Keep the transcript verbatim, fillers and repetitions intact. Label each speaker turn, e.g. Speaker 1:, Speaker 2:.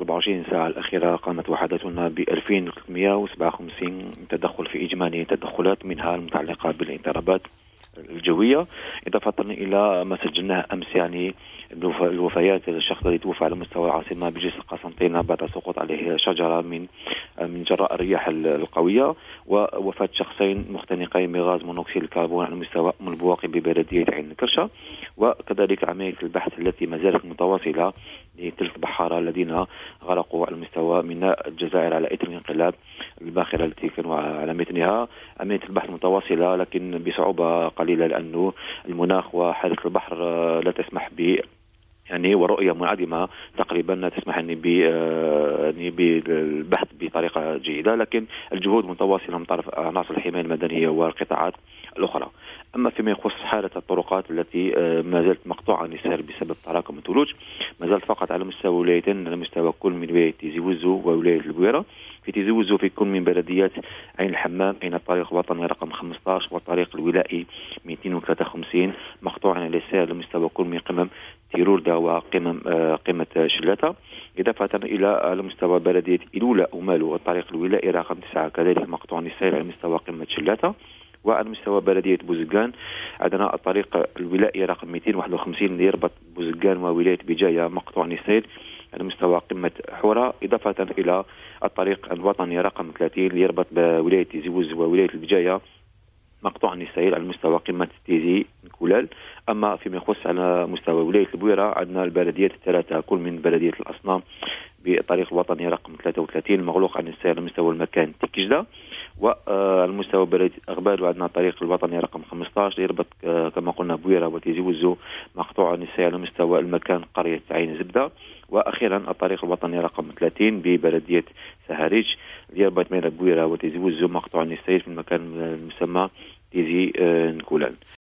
Speaker 1: أربعة وعشرين ساعة الأخيرة قامت وحدتنا ب ألفين وثلاثمئة وسبعة وخمسين تدخل في إجمالي تدخلات، منها المتعلقة بالاضطرابات الجوية، إضافة إلى ما سجلناه أمس يعني الوفيات. الشخص الذي توفى على مستوى العاصمة بجسر قسنطينة بعد سقوط عليه شجرة من من جراء الرياح القوية، ووفاة شخصين مختنقين بغاز مونوكسيد الكربون على مستوى أم البواقي ببلدية عين الكرشة. وكذلك عملية البحث التي ما زالت متواصلة لثلاث بحارة الذين غرقوا على مستوى ميناء الجزائر على إثر انقلاب الباخرة التي كانوا على متنها. عملية البحث متواصلة لكن بصعوبة قليلة، لأنه المناخ وحالة البحر لا تسمح ب يعني ورؤية منعدمة تقريبا لا تسمح يعني بالبحث بطريقة جيدة، لكن الجهود متواصلة من طرف عناصر الحماية المدنية والقطاعات الأخرى. أما فيما يخص حالة الطرقات التي ما زالت مقطوعة للسير بسبب تراكم الثلوج، ما زالت فقط على مستوى ولايتين، على مستوى كل من ولاية تيزي وزو وولاية البويرة. في تيزي وزو في كل من بلديات عين الحمام أين الطريق الوطني رقم خمسة عشر والطريق الولائي مئتين وثلاثة وخمسين مقطوعا على السير على مستوى كل من قمم تيروردا وقمم آه قمة شلاتة، إضافة إلى على مستوى بلدية إلولا أمالو الطريق الولائي رقم تسعة كذلك مقطوع للسير على مستوى قمة شلاتة. وعلى مستوى بلدية بوزقان عندنا الطريق الولائي رقم مئتين وواحد وخمسين اللي يربط بوزقان وولاية بجاية مقطوع للسير على مستوى قمة حورة، إضافة إلى الطريق الوطني رقم ثلاثين اللي يربط بولاية تيزي وزو وولاية البجاية مقطوع للسير على مستوى قمة تيزي كولال. أما فيما يخص على مستوى ولاية البويرة عندنا البلديات الثلاثة كل من بلدية الأصنام بالطريق الوطني رقم ثلاثة وثلاثين المغلوق عن السير على مستوى المكان تكجدة، وعلى مستوى بلدية أغبال وعندنا الطريق الوطني رقم خمسة عشر يربط كما قلنا بويرة وتيزي وزو مقطوع عن السير على مستوى المكان قرية عين زبدة. وأخيرا الطريق الوطني رقم ثلاثين ببلدية سهاريج يربط بين بويرة وتيزي وزو مقطوع عن السير في المكان المسمى تيزي نكولان.